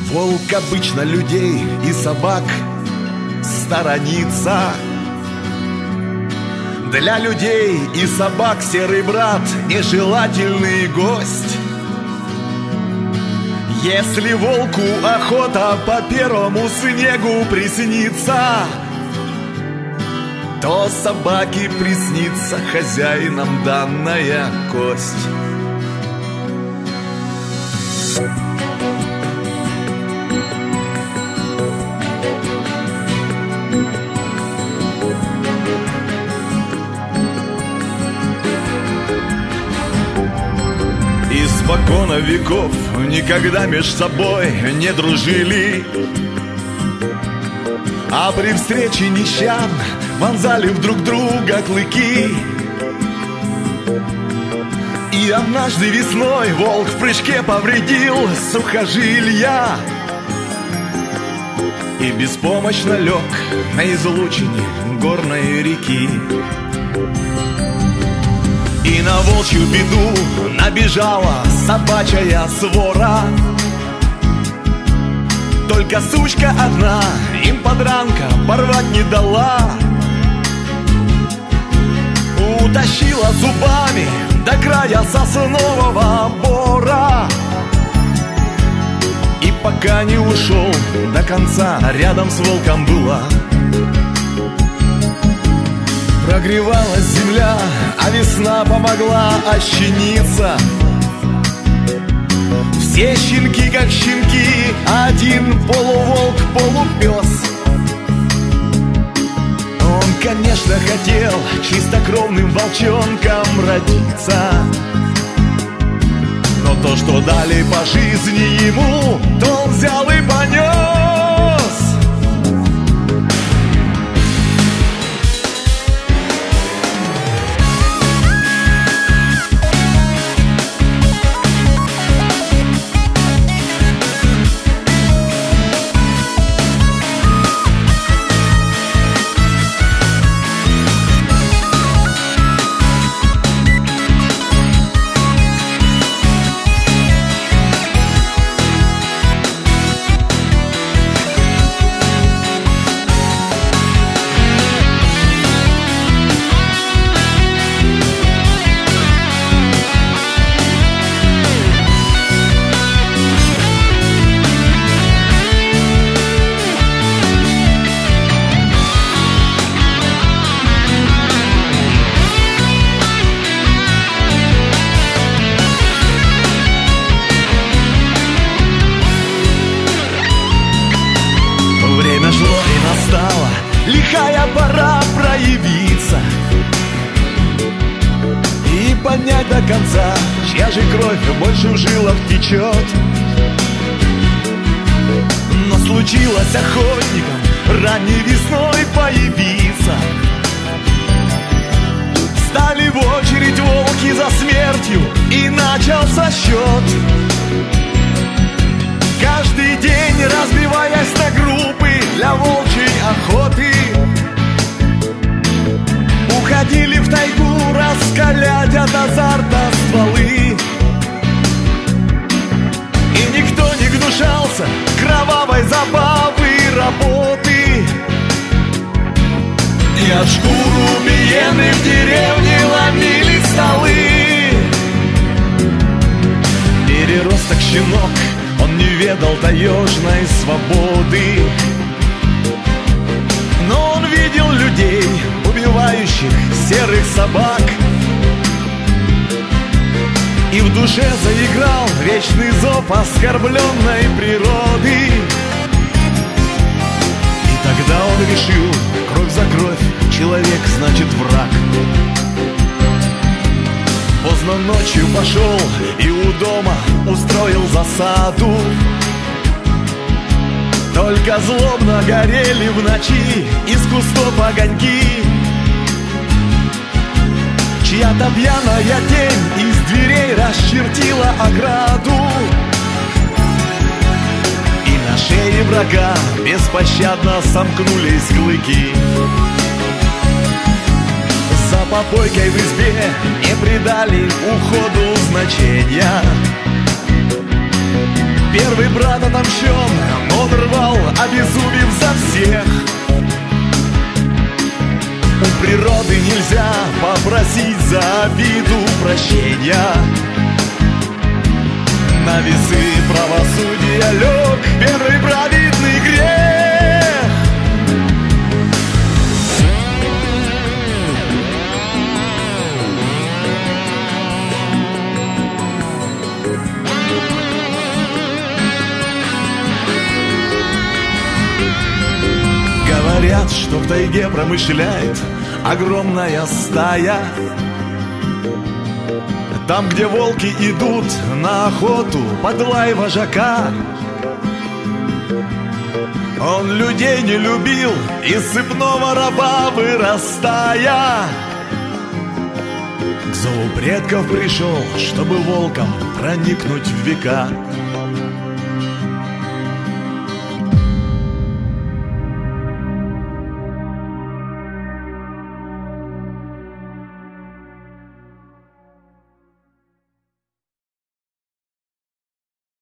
Волк обычно людей и собак сторонится. Для людей и собак серый брат нежелательный гость. Если волку охота по первому снегу приснится, то собаке приснится хозяином данная кость. Испокона веков никогда меж собой не дружили, а при встрече нещадно вонзали в друг друга клыки. И однажды весной волк в прыжке повредил сухожилия и беспомощно лег на излучине горной реки. И на волчью беду набежала собачья свора. Только сучка одна им подранка порвать не дала. Утащила зубами до края соснового бора. И пока не ушел до конца, рядом с волком была. Прогревалась земля, а весна помогла ощениться. Все щенки как щенки, один полуволк, полупес. Он, конечно, хотел чистокровным волчонком родиться, но то, что дали по жизни ему, то он взял и понес. Лихая пора проявиться и понять до конца, чья же кровь больше в жилах течет. Но случилось охотникам ранней весной появиться. Встали в очередь волки за смертью, и начался счет. Каждый день разбиваясь на группы для волчьей охоты, уходили в тайгу раскалять от азарта стволы. И никто не гнушался кровавой забавы работы. И от шкуру убиенных в деревне ломили столы. Переросток щенок, он не ведал таежной свободы, но он видел людей, убивающих серых собак. И в душе заиграл вечный зов оскорбленной природы. И тогда он решил: кровь за кровь, человек значит враг. Поздно ночью пошел и у дома устроил засаду. Только злобно горели в ночи из кустов огоньки. Чья-то пьяная тень из дверей расчертила ограду. И на шее врага беспощадно сомкнулись клыки. За попойкой в избе не придали уходу значения. Первый брат отомщен, он рвал, обезумев за всех. У природы нельзя попросить за обиду прощения. На весы правосудия лег первый праведный грех. Говорят, что в тайге промышляет огромная стая. Там, где волки идут на охоту под лай вожака. Он людей не любил, из цепного раба вырастая. К зову предков пришел, чтобы волком проникнуть в века.